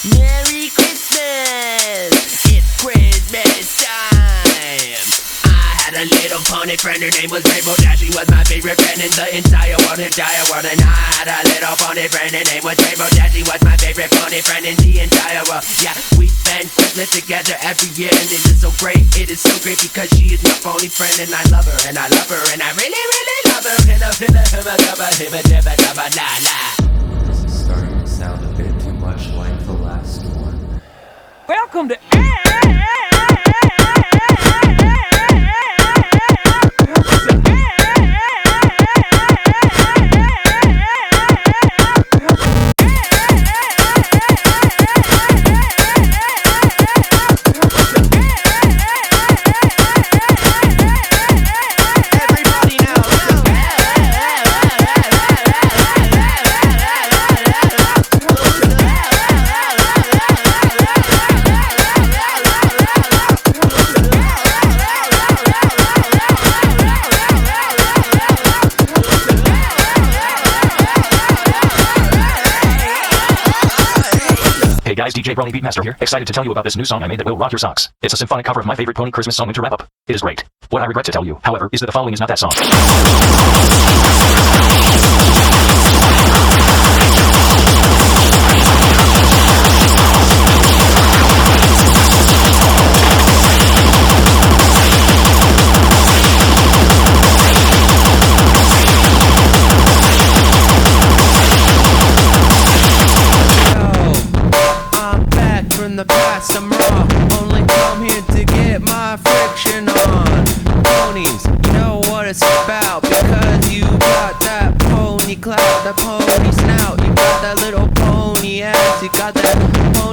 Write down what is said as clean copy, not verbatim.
Merry Christmas! It's Christmas time! I had a little pony friend, her name was Rainbow Dash. She was my favorite friend in the entire world. And I had a little pony friend, her name was Rainbow Dash. She was my favorite pony friend in the entire world. Yeah, we spend Christmas together every year, and it is so great. It is so great because she is my pony friend, and I love her, and I love her, and I really, really love her. This is starting to sound a bit too much like the last one. Welcome to Hey guys, DJ Brony Beatmaster here, excited to tell you about this new song I made that will rock your socks. It's a symphonic cover of my favorite pony Christmas song to wrap up. It is great. What I regret to tell you, however, is that the following is not that song. From the past, I'm raw. Only come here to get my friction on. Ponies, you know what it's about, because you got that pony clout, that pony snout. You got that little pony ass, you got that pony